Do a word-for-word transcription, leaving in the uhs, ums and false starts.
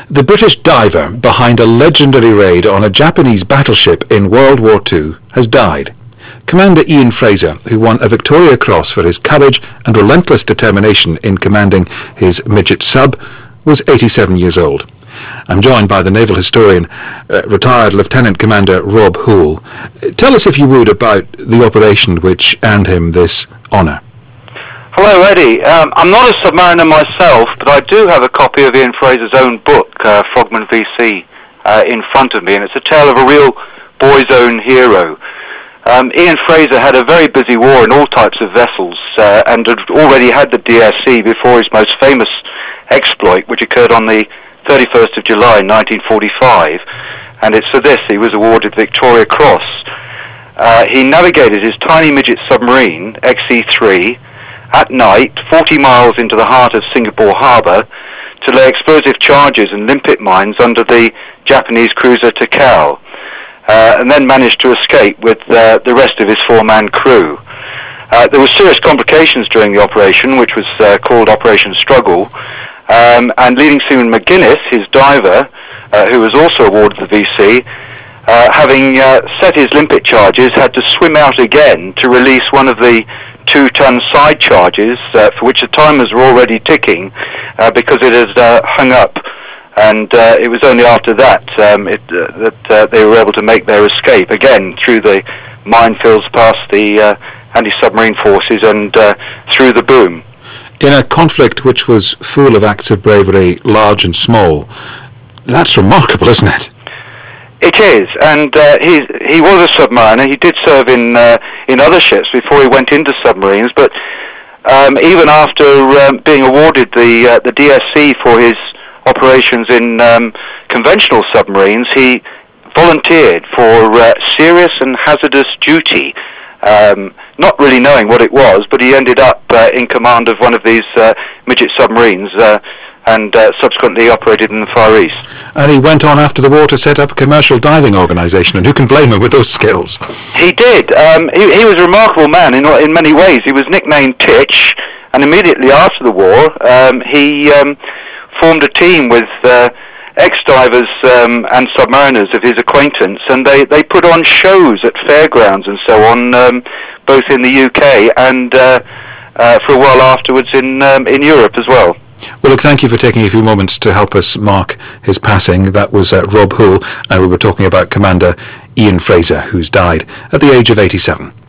The British diver behind a legendary raid on a Japanese battleship in World War Two has died. Commander Ian Fraser, who won a Victoria Cross for his courage and relentless determination in commanding his midget sub, was eighty-seven years old. I'm joined by the naval historian, uh, retired Lieutenant Commander Rob Hoole. Tell us, if you would, about the operation which earned him this honour. Hello, Eddie. Um, I'm not a submariner myself, but I do have a copy of Ian Fraser's own book, uh, Frogman V C, uh, in front of me, and it's a tale of a real boy's own hero. Um, Ian Fraser had a very busy war in all types of vessels, uh, and had already had the D S C before his most famous exploit, which occurred on the thirty-first of July nineteen forty-five, and it's for this he was awarded Victoria Cross. Uh, he navigated his tiny midget submarine, X E three, at night, forty miles into the heart of Singapore Harbour, to lay explosive charges and limpet mines under the Japanese cruiser Takao, uh, and then managed to escape with uh, the rest of his four-man crew. Uh, there were serious complications during the operation, which was uh, called Operation Struggle, um, and leading seaman McGuinness, his diver, uh, who was also awarded the V C, uh, having uh, set his limpet charges, had to swim out again to release one of the two-ton side charges, uh, for which the timers were already ticking, uh, because it had uh, hung up, and uh, it was only after that um, it, uh, that uh, they were able to make their escape, again through the minefields past the uh, anti-submarine forces and uh, through the boom. In a conflict which was full of acts of bravery, large and small, that's remarkable, isn't it? It is, and uh, he he was a submariner. He did serve in uh, in other ships before he went into submarines. But um, even after um, being awarded the uh, the D S C for his operations in um, conventional submarines, he volunteered for uh, serious and hazardous duty. Um, not really knowing what it was, but he ended up uh, in command of one of these uh, midget submarines, uh, and uh, subsequently operated in the Far East. And he went on after the war to set up a commercial diving organisation, and who can blame him with those skills? He did. Um, he, he was a remarkable man in, in many ways. He was nicknamed Titch, and immediately after the war, um, he um, formed a team with uh, ex-divers um, and submariners of his acquaintance, and they, they put on shows at fairgrounds and so on, um, both in the U K and uh, uh, for a while afterwards in um, in Europe as well. Well, look, thank you for taking a few moments to help us mark his passing. That was uh, Rob Hoole, and we were talking about Commander Ian Fraser, who's died at the age of eighty-seven.